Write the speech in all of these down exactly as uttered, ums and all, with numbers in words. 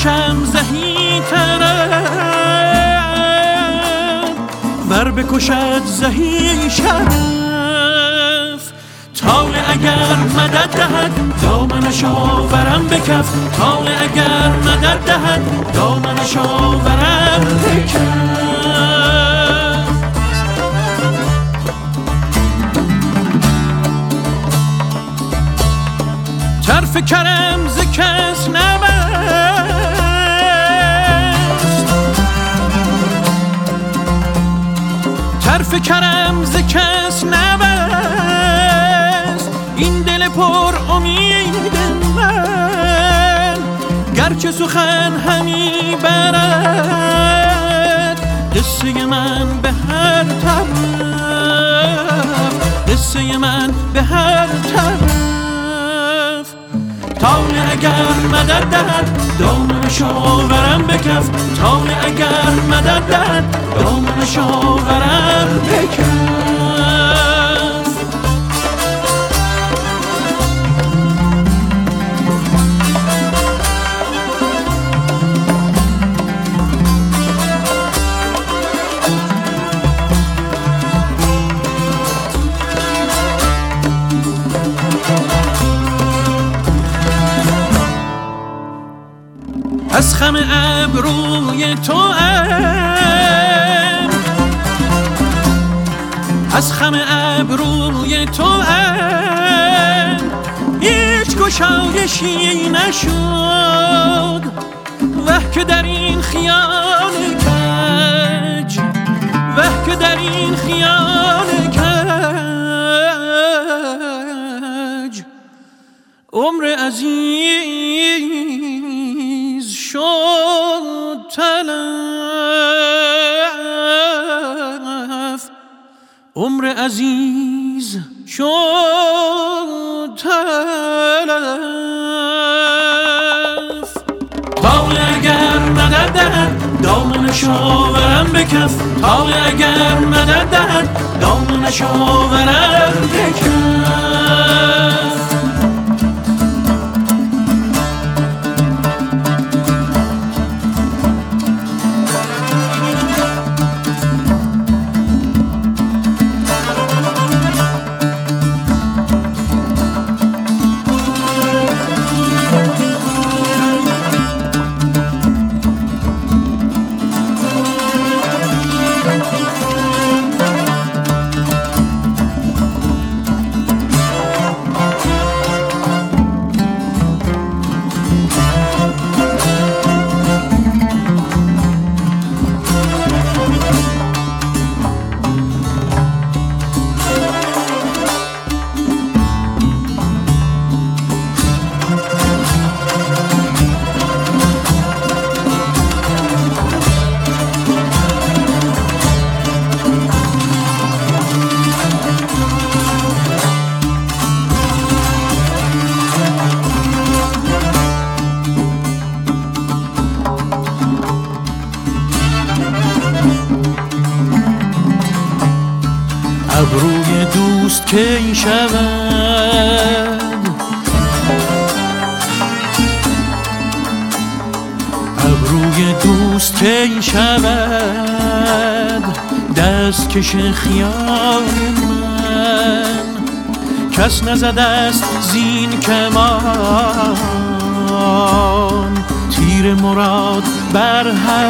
بکشم زهی طرف ور بکشد زهی شرف طالع اگر مدد دهد دامنش آورم به کف طالع اگر مدد دهد دامنش آورم به کف طرف کرم ز کس نبست طرف کرم ز کس نبست این دل پر امید من گرچه سخن همی برد قصه من به هر طرف قصه من به هر طرف طالع اگر مدد دهد دامنش آورم به کف طالع اگر مدد دهد دامنش آورم به کف از خم ابروی تو ام از خم ابروی تو ام هیچ گشایشی نشد وه که در این خیال کج وه که در این خیال کج عمر عزیز شد تلف عمر عزیز شد تلف طالع اگر مدد دهد دامنش آورم به کف طالع اگر مدد دهد دامنش آورم به کف ابروی دوست کی شود ابروی دوست کی شود دست کش خیال من کس نزده است زین کمان تیر مراد بر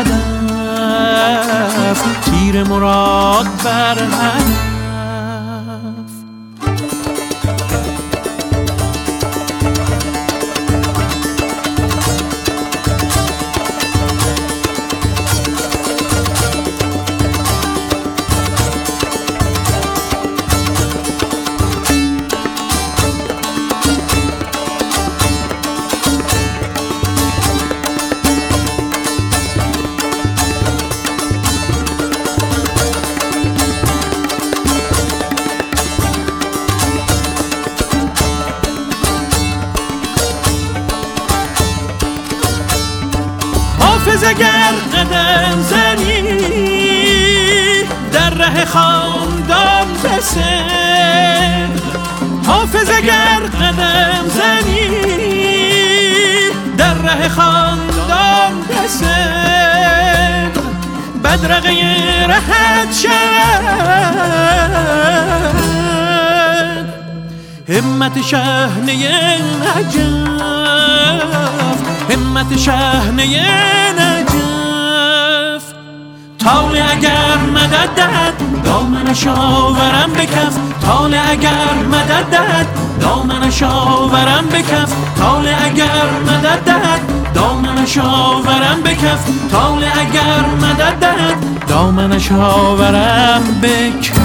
هدف تیر مراد بر هدف حافظ اگر قدم زنی در ره خاندان بسر حافظ اگر قدم زنی در ره خاندان صدق بدرقه رهت شد همت شهنه نجف همت شهنه نجف طال اگر مدد دهد دامنش آورم به کف طال اگر مدد دهد دامنش آورم به کف طال اگر مدد دهد دامنش آورم به کف طال اگر مدد دهد دامنش آورم به کف